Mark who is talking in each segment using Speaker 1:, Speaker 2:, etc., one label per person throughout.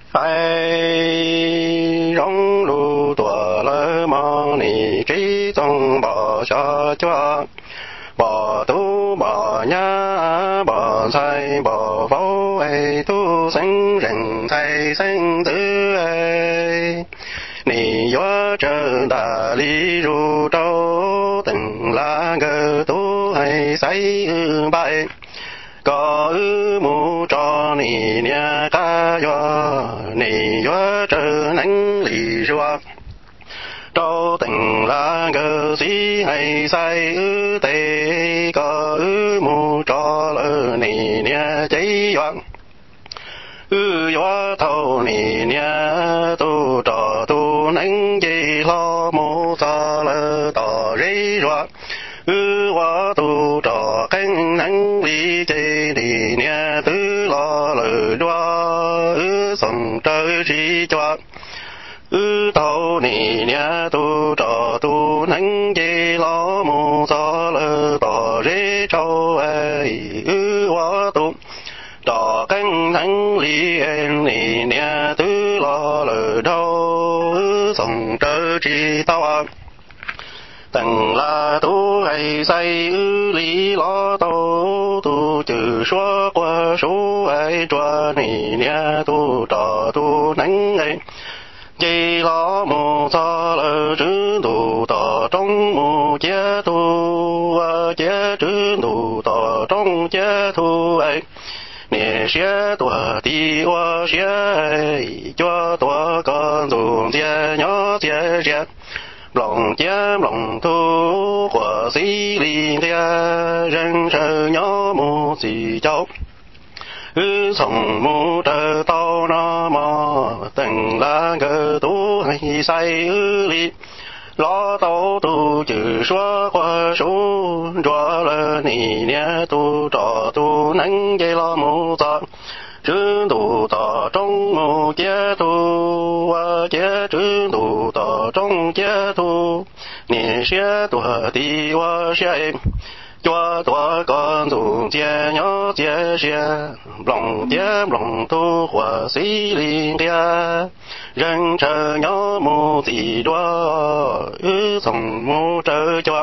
Speaker 1: ai rong lu tua lơ mò nì trí tông bỏ cho chúa bỏ tu bỏ nhá bỏ sai bỏ vô ai tu sinh rừng thay sinh tử ai nì gió trời đà lý ru trâu từng lá gờ tu hay say bại có mu cho nì nia ca gió nì gió trời nắng lì rùa trâu từng lá gờ xí hay say tê có mu cho lơ nì nia cháy gió gió thâu nì nia tu trò tu nắng gì lo mu ta lơ tỏ rây rùa hóa tu trò cánh nắng đi chơi đi nia tứ lo lơ đoa sòng trời chỉ cho tàu nì nia tu trò tu nắng gì lo mu ta lơ tỏ rây trâu ai hóa tu trò cánh nắng li en nì nia tứ lo lơ đâu sòng trời chỉ tao từng là tu hay say lý lo tâu tu trừ xóa qua số ai cho nì nia tu trò tu nắng ấy chỉ lo mù sa lơ chứ tu tỏ trong mù chế tu chế chứ tu tỏ trong chế tu ấy nè xe tua ti hoa xe cho tua con dùng xe nhỏ xe xe lòng chém lòng thu của sĩ liên tia răng sờ nhỏ mù xì châu sòng mù trời tao nó mò từng lá cờ tú hay say li lo tao tu trừ xóa qua số cho lơ nì nia tu trò tu nắng dây lo mù ta chứ tu tỏ trong mù chế tu chế chứ tu tỏ trong chế tu nè xe tua ti hoa xe cho tua con dùng chế nhỏ chế xe lòng tu hoa sĩ liên tia răng chờ nhỏ mù tì đoa sòng mù trời cho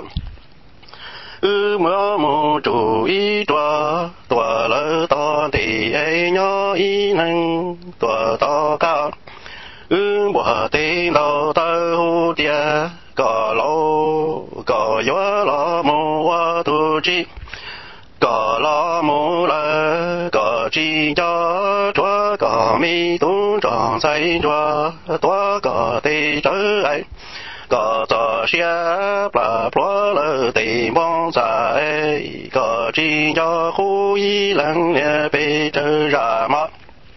Speaker 1: mưa mù chủ ý tua lỡ to thì ấy nhỏ ý năng tua to cao bỏ tên đầu tơ hú tia có lâu có gió lo mù hoa tu chi có lo mù lỡ có chi cho chúa có mi tu tròn say chúa tua có tê trở ấy có tờ xe là plua lơ tì bong sai có chi cho khu y lăng nè bê trở ra mắt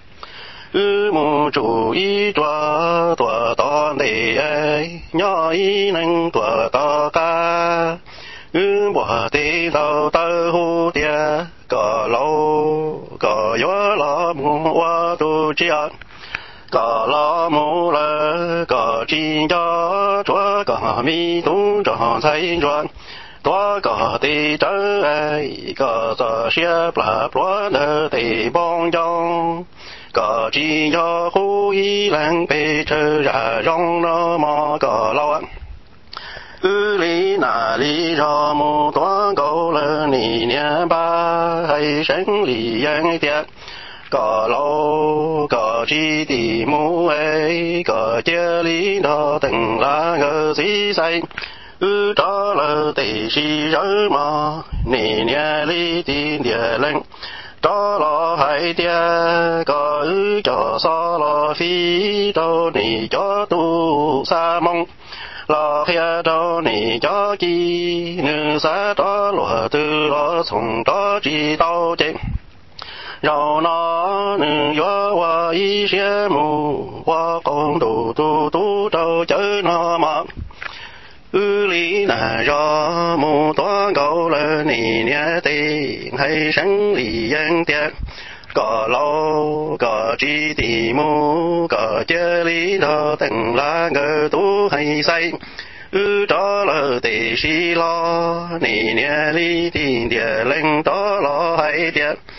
Speaker 1: mù chủ y tua tua to tì ấy nhỏ y năng tua to ca bỏ tì đầu tơ hú tia có lâu có gió lo mù hoa tu chia có lo mù lơ có chi cho chúa có mi tu tròn say ruộng tua có tì trở ai có tờ xe là plua nơ tì bong trong có chi cho khu y lăng bê trở ra rong nó mò có lo lý nà lý cho mù tua cầu lơ nì nia ba hay sáng lì giang tiệt có lâu có chi tì mù ấy có chia lý đó từng lá ngơ xí say cho lơ tì xí rớ mò nì nia lý tin địa lệnh cho lo hai tia có cho so lo phi cho nì cho tu sa mong lo khia cho nì cho chi nữ sa cho lo tư lo sùng cho chi tao chết rau nó nữ gió hoa y xe mù hoa con tu tu tu trâu chớ nó mà lý nà do mù toán cầu lơ nì nia tiền hay sáng lì giang tiệt có lâu có chi tì mù có chế lý đó từng lá ngơ tu hay say cho lơ tì xí lo nì nia lý tiền địa lệnh cho lo hay tiệt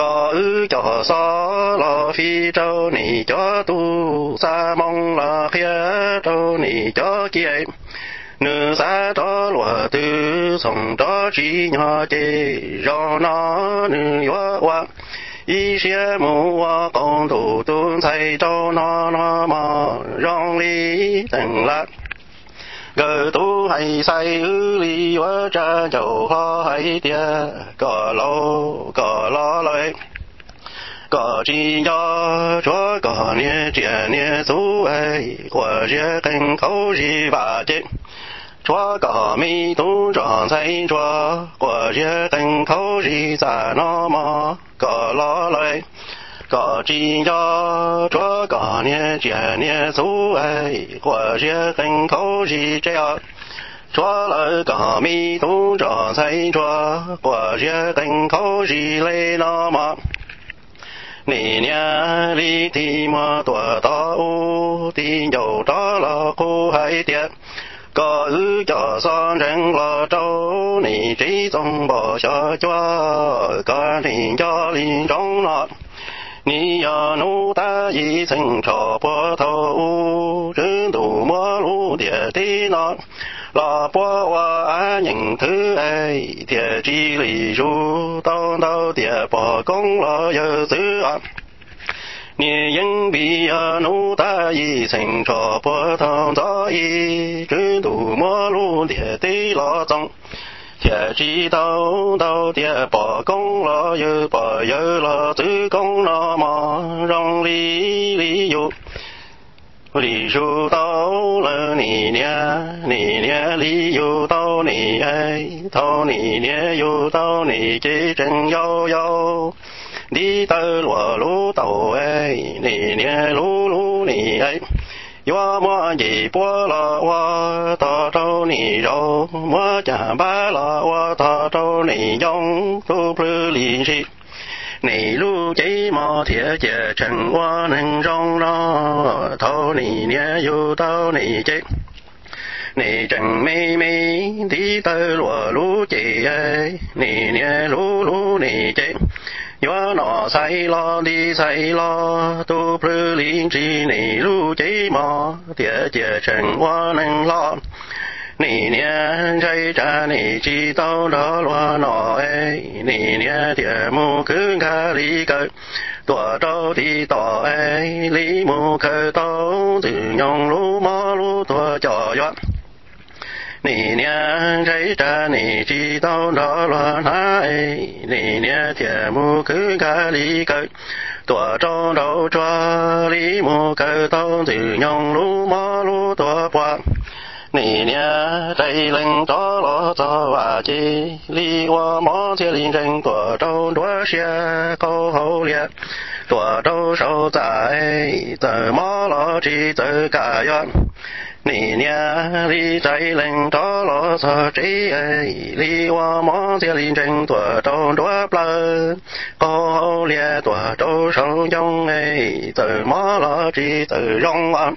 Speaker 1: có ư cho xó lo phi trâu nì cho tu sa mong lo khía trâu nì cho kia nữ sa cho lúa tư sống cho chỉ nhỏ chê do nó nữ yếu quá ý xe mù hoa con thủ tuôn thay cho nó mà rong lý từng lát gờ tu hay say ư lý hóa cha chầu khó hay tia có lo lợi có chỉ cho chúa có nia chuyện nia su ấy của chia canh khẩu gì và chết chúa có mi tu tròn say chúa của chia canh khẩu gì giả nó mà có lo lợi có chỉ cho chúa có nia chuyện nia su ấy của chia canh khẩu gì chết chúa lợi có mi tu tròn say chúa của chia canh khẩu gì lấy nó mà nì nha li ti ma tua ta u ti dầu đó là cô hay tiệt có ư cho son rèn là trâu nì trí trong bỏ cho chúa có nì cho li trong nọ nì ya nu ta yi sinh cho bố thâu chứ đủ mua lu địa tí nọ là bố hoa những thứ ấy địa chỉ lý ru tao địa bỏ công là giờ giữ ạ nì yên bị nu ta yi sinh cho bố thâu cho yi chứ đủ mua lu địa tí lo trong địa chỉ tao địa bỏ công là giờ là giữ công nó mà rong lý dụ lý dụ tao là nì nha lý dụ tao nì ấy tao nì nha dụ tao nì chỉ chân yo đi tới lúa tàu ấy nì nha lú nì ấy yo mua gì bữa là hoa ta trâu nì rau mua chả ba là hoa ta trâu nì dông tu plư lì xì nì lu chỉ mò thiệt chè chân hoa nâng rong nó thâu nì nhẹ dù tao nì chết nì chân mê tí tơ lúa lú chị ấy nì nhẹ lú nì chết yo nó say lo đi say lo tu plư lì xì nì lu chỉ mò thiệt chè chân hoa nâng lo nì nhẹ chạy cha nì chỉ tao đó loa nọ ấy nì nhẹ thiệt mu cứ ca lý cơ tua trâu thì tỏ ấy lý mu cơ tao từ nhông lú mò lú tua cho yo nì nhẹ chạy cha nì chỉ tao đó loa na ấy nì nhẹ thiệt mu cứ ca lý cơ tua trâu đâu cho lý mu cơ tao từ nhông lú mò lú tua qua nì nha chạy lên cho lo cho và chi li qua mó chia linh tranh của trâu đua xe câu hậu liệt của trâu sâu dài từ mó lo chi từ cả yon nì nha li chạy lên cho lo cho chi ấy li qua mó chia linh tranh của trâu đua plơ câu hậu liệt của trâu sâu dông ấy từ mó lo chi từ rong on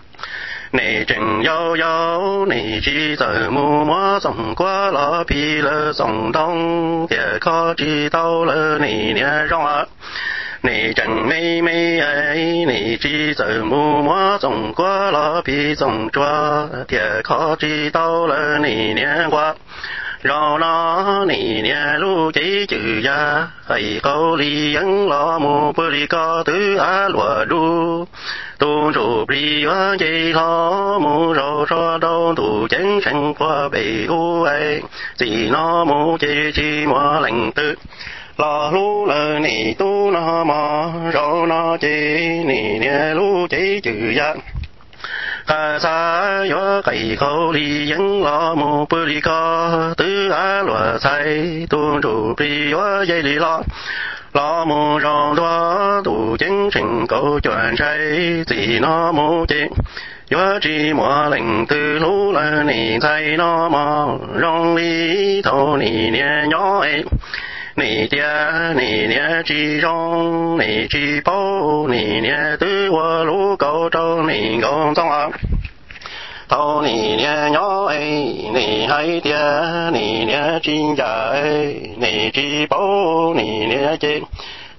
Speaker 1: nì chừng yo nì chỉ giờ mu mua sống qua lo pi lơ sống đông địa khó chỉ tao lơ nì nhẹ rong ạ nì chừng mây ấy nì chỉ giờ mu mua sống qua lo pi sống chua địa khó chỉ tao lơ nì nhẹ qua rồi nó nì nhẹ lu chỉ chữ ya hay câu li vẫn lo mu bơ li có thứ á lúa đu tu chủ bì hoa dây lo mu rô cho đâu tu chén sang qua bể u ấy chỉ nó mu chỉ mua lành tư lo lu lơ nì tu nó mò rô nó chỉ nì nhẹ lu chỉ chữ ya ca sa yo cây khâu li vẫn lo mu bơ li có thứ á lúa say tu chủ bì hoa dây li lo mu rong đua tu chính trình câu chuyện say chỉ nó mu chỉ yo chỉ mua lệnh từ lú là nì say nó mò rong li thâu nì nhẹ nhỏ ấy nì tia nì nhẹ chỉ rong nì chỉ bao nì nhẹ từ qua lú câu trâu nì câu trong ạ thâu nì nhẹ nhỏ ấy nì hay tia nì nhẹ chỉ già ấy nì chỉ bao nì nhẹ chỉ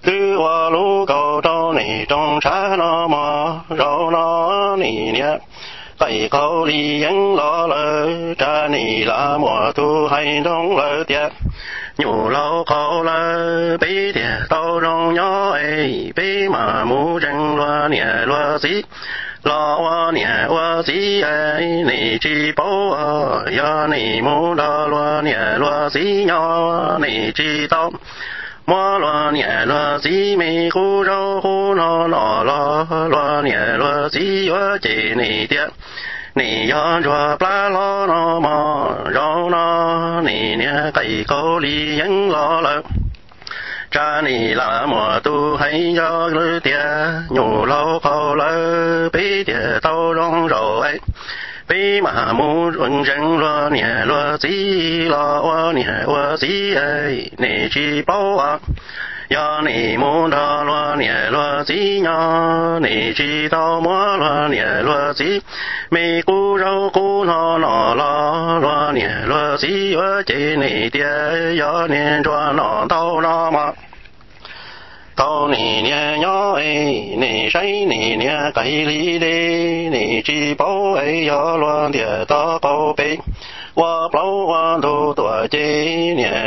Speaker 1: tư hoa lũ cầu trâu nì trong trái nó mà rau nó nì nhé cây cầu đi dân lo lơ cha nì là mùa thu hay đông lơ tiệt nhủ lâu cầu lơ bí tiệt tàu rong nhỏ ấy bí mà mu rừng loa nhẹ loa xí lo wa nhẹ wa xí ấy nì chi bố ya nì mu đa loa nhẹ loa xí nhỏ nì chi tao mua loa nhẹ loa xí mi khu rau khu nó loa nhẹ loa xí wa chỉ nì tiệt nì ya chua pla lo nó mà rau nó nì nhẹ cây cầu li dân lo lợ cha nì là mùa tu hay do lư tia nhủ lâu khâu lơ bí tia tàu rong rồi ấy bí mà mu rừng rừng lo nhẹ lo xí lo nhẹ lo xí ấy nì chi bao à ya nì mu đa lo nhẹ lo xí nhỏ nì chi tao mua lo nhẹ lo xí mi cu rau cu nó lo nhẹ lo xí ở chỉ nì tia ya nì cho nó tao nó mà tao nì nhẹ nhỏ ấy nì say nì nhẹ cây li đê nì chi bao ấy ya lo địa ta câu bê hoa bao hoa đồ tuổi chế nhẹ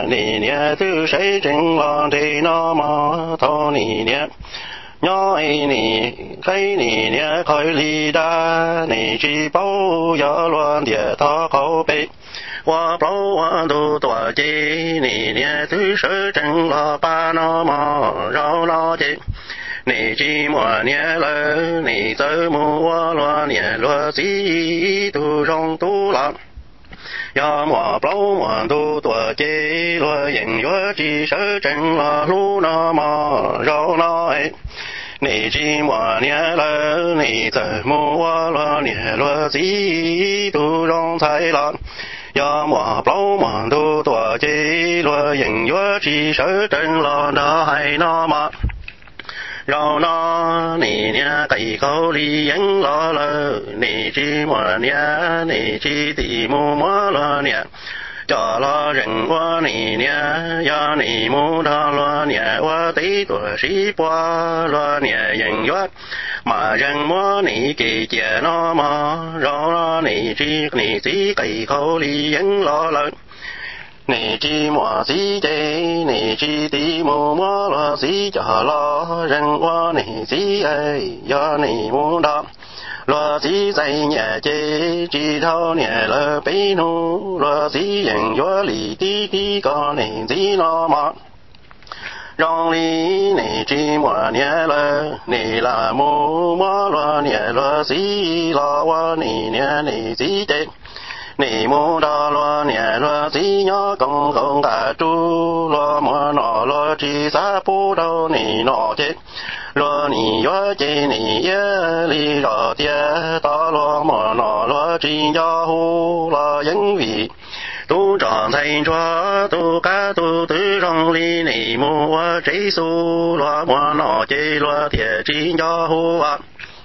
Speaker 1: nì thứ say trừng lo thế nó mà tao nì nhẹ nhỏ ấy nì cây nì nhẹ cây li đa nì chi bao ya lo địa ta câu bê hoa bao hoa đồ tuổi chế nì thứ say trừng lo ba nó mà rau nó chế nì chi mùa nhẹ lơ nì tới mùa loa nhẹ loa xí tu rong tu lạc ya mùa bao mùa tu tuổi chế loa dành loa chi sơ trừng loa lu nó mà rau nó ấy nì chi mùa nhẹ lơ nì tới mùa loa nhẹ loa xí tu rong thái lạc ya mùa bao mùa tu tuổi chế loa dành loa chi sơ trừng loa đó hay nó mà rau nó nì nhẹ cây cầu li dân lo lơ nì chi mùa nhẹ nì chi tì mu mua lo nhẹ cho lo rừng qua nì nhẹ ya nì mu đa lo nhẹ qua tí tuổi sĩ qua lo nhẹ dần dốt mà rừng mua nì kỳ chè nó mà rau nó nì chi nì xí cây cầu li dân lo lơ nì chi mùa xí chế nì chi tí mù mua lo xí cho lo rừng qua nì xí ấy do nì mu đa lo xí dây nhẹ chế chi thâu nhẹ lơ bí nu lo xí dần gió lì tí tí có nì xí nó mà rong li nì chi mùa nhẹ lơ nì là mu mua lo nhẹ lo xí lo qua nì nhẹ nì xí chế nì mu đa lo nhẹ lo xí nhỏ công công cả chú lo mua nọ lo chi sa pu đâu nì nọ chết lo nì gió chế nì yê li rõ tia ta lo mua nọ lo chi gió hu lo dân vị tu tròn thành cho tu cá tu tứ rong li nì mua chế su lo mua nọ chế lo thiệt chi gió hu à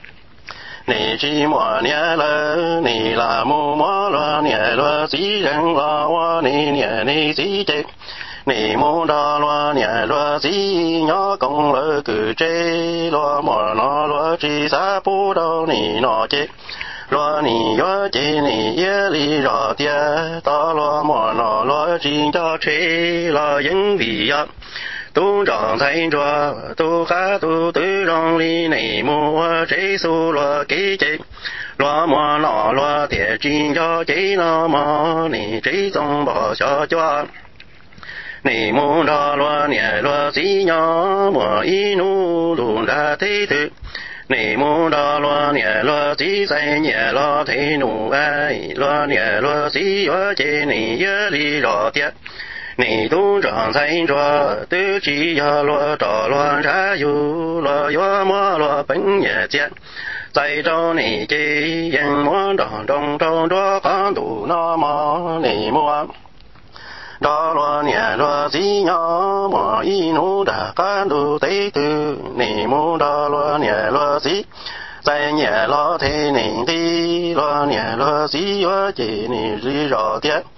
Speaker 1: nì chi mùa nhẹ lơ nì là mu mua lo nhẹ lo xí rừng lo hoa nì nhẹ nì xí chế nì mu đa lo nhẹ lo xí nhỏ công lơ cử chế lo mùa nó lo chi sa pu đâu nì nọ chế lo nì gió chế nì yê li rõ tia ta lo mùa nó lo chi cho chế lo dân vị ạ tu tròn thành cho tu cá tu tứ rong li nì mua chế su lo ký chế lo mua nọ lo thiệt chi cho chế nó mà nì chế trong bỏ cho nì mu đa lo nhẹ lo xí nhỏ mùa y nu lùn ra thế thực nì mu đa lo nhẹ lo xí say nhẹ lo thế nụ ai lo nhẹ lo xí ở chế nì yê li rõ tiệt nì tu tròn thành cho tứ chi ya lo trò lo ra yu lo yo mua lo bánh nhẹ chết tại cho nì chi dân mua đòn trong trong đó con đủ nó mà nì mua đó lo nhẹ lo xí nhỏ mà y nu đã con đủ tế tư nì mua đó lo nhẹ lo xí tại nhẹ lo thế nì đi lo nhẹ lo xí yo chỉ nì ri rõ tiết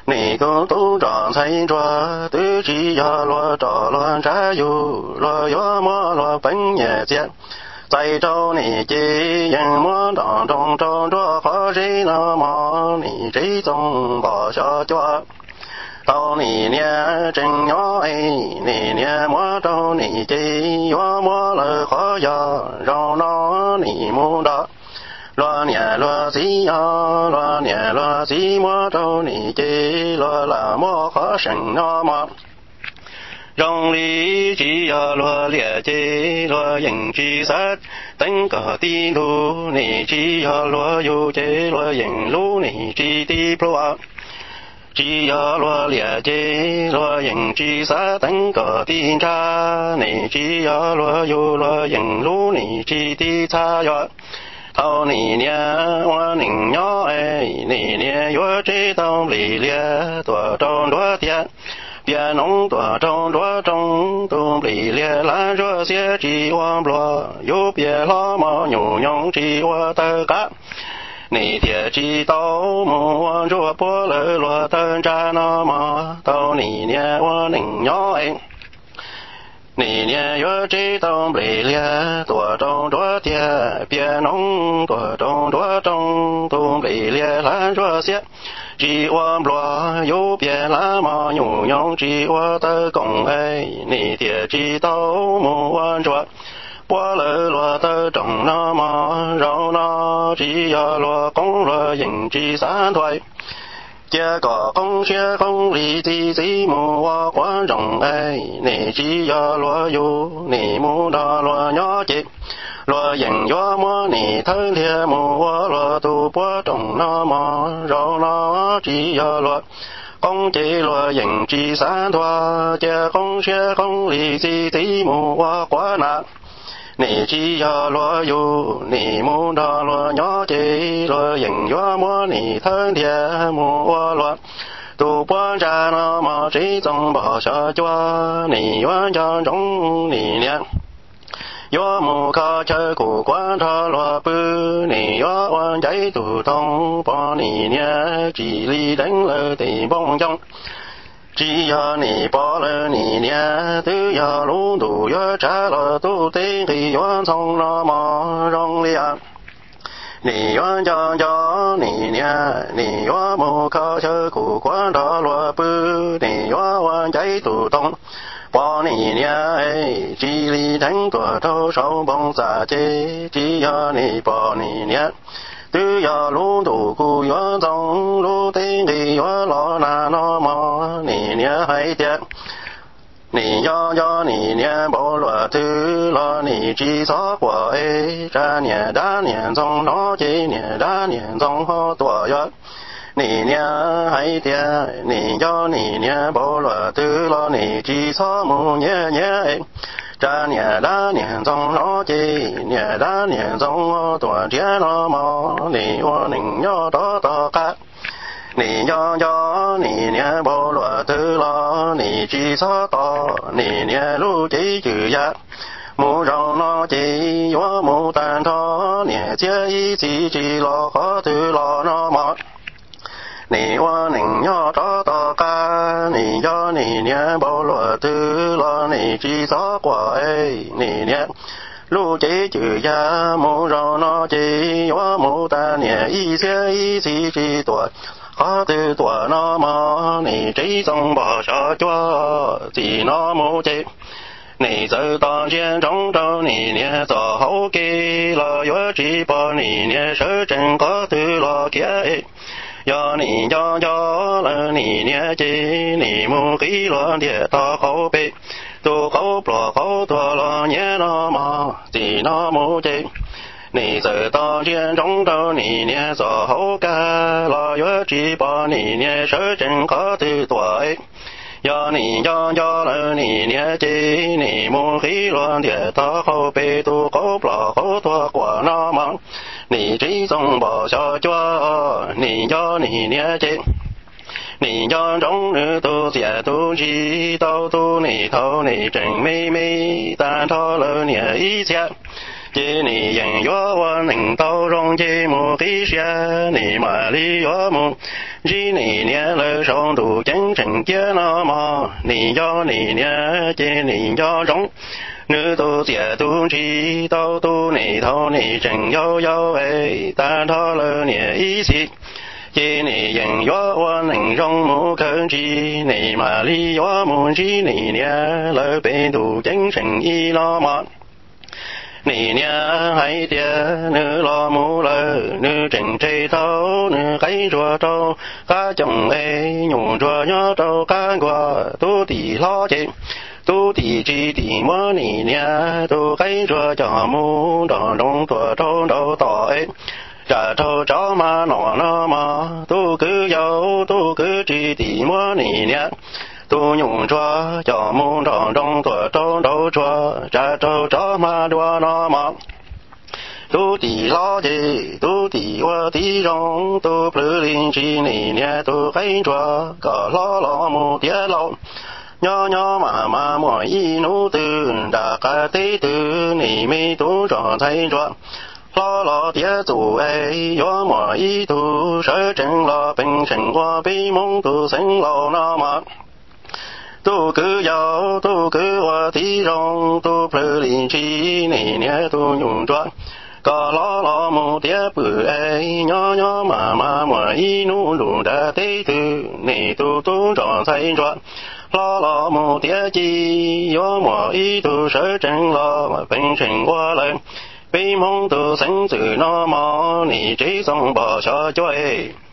Speaker 1: 你共都长才着，对只要落着乱扎有落要么落本也见。在找你的人么当中找着和谁那么你这种把下脚。到你年正要哎，你年么找你的要么了和呀，让那你么的。罗年罗西呀，罗年罗西么找你的罗拉么和神那么。让理智呀罗列吉罗引之杀，等个地路你只呀罗有吉罗引路你只地不啊。只要罗列吉罗引之杀，等个地差你只要罗有罗引路你只地差呀。到你年我宁要哎，你年月知道里列多种多点。别弄多种多种，都里列蓝热些只忘不落，又别老毛牛用只我的干。你爹知道木往着波了落灯扎那么，到你年我宁要哎。你年月知道里列多种多点，别弄多种多种，都里列蓝热些。只我落右边蓝毛牛用只我的公哎，你爹知道木完着，波了落的中那么绕那只要落公落引之三对。这个公学公里的字母我观众哎，你只要落有你木的落鸟节。落引月么你头天木我落都波中那么绕那只要落公鸡落引之三多，这公学公里的字母我观那。你只要落有你木的落鸟节，落引月么你头天木我落都波扎那么这种把下脚，你愿将中你念。要木卡车古观察落布，你要往在都东帮你念，几里等了的帮中。只要你把了你念，都要路都要摘了都得给原从那么容易啊。你愿将将你念，你愿木卡车古观察落布，你愿往在都东。帮你念哎，几里等多头手帮撒街，只要你帮你念，都要路都古原中路顶的原老难那么你念还点，你要你念不落头了，你只啥过哎，这年大年中那几年大年中好多呀。你念还点，你要你念不落头了，你只啥木年年，这年大年中那几年大年中我多见了嘛，你我宁要多多干，你要你念不落头了，你只啥到，你念路几句呀。木让那几我木单他年节一起去了和头了那么。你我宁要找到干，你要你念不落头了，你只咋过哎，你念路几句呀，木让那几我木单年一些一起去多，好的多那么你这种把下脚，只那么几。你走当前中州你念早后给了，月只把你念手真个头了给。要你要了你年纪，你木给了的到后背，都后不后多了年了嘛，几那么的。你走到前中州你年早后改了，月只把你年手真个头多。要你要了你年纪，你木给了的到后背，都后不后多过那么。你这种把小脚，你要你年纪，你要中日都见都知道都你头你真妹妹，但他了年以前，给你人约我能到容积木给些，你买里约木， chỉ nì nhẹ lỡ sông đủ chân trình kia nó mò nì do nì nhẹ chế nì do rong nữ tu tiệt tu chi tao tu nì thâu nì trình yo yo ấy ta thọ lỡ nhẹ ý xịt chế nì dần yo quan hình rong mũ cơn chi nì mà li yo mũ chi nì nhẹ lỡ bê đủ chân trình y lo mò nì nhẹ hay tia nữ lo mũ lỡ nữ trình chế thâu nữ cái rùa trâu cá chồng ấy nhung rùa nhớ trâu cá qua tu tì lo chế tu tì chi tì mơ nì nhẹ tu cái rùa cho mũ đỏ đông tua trâu đâu tỏ ấy trả thâu chó mà nó mà tu cứ dâu tu cứ chi tì mơ nì nhẹ tu nhung chua cho mũ đỏ đông tua trâu đâu chua trả thâu chó mà đua nó mà tu tì lo gì tu tì qua tì rong tu plư linh chi nì nhẹ tu cái chua có lo mũ tía lo nhỏ mà mỗi y nụ tư đã cả tế tư nì mi tu cho thấy cho lo tía tu ấy yo mỗi y tu sở trình lo bình trình qua bi mong tu sinh lo nó mà tu cứ giàu tu cứ qua tí rong tu plư linh chi nì nhẹ tu nhung cho có lo mù tía bự ấy nhỏ mà mỗi y nụ đủ đã tế tư nì tu cho thấy cho lo mù tía chi yo mỗi y tu sở trình lo bình trình qua lên bi mong tu sinh từ nó mò nì trí xong bỏ cho ấy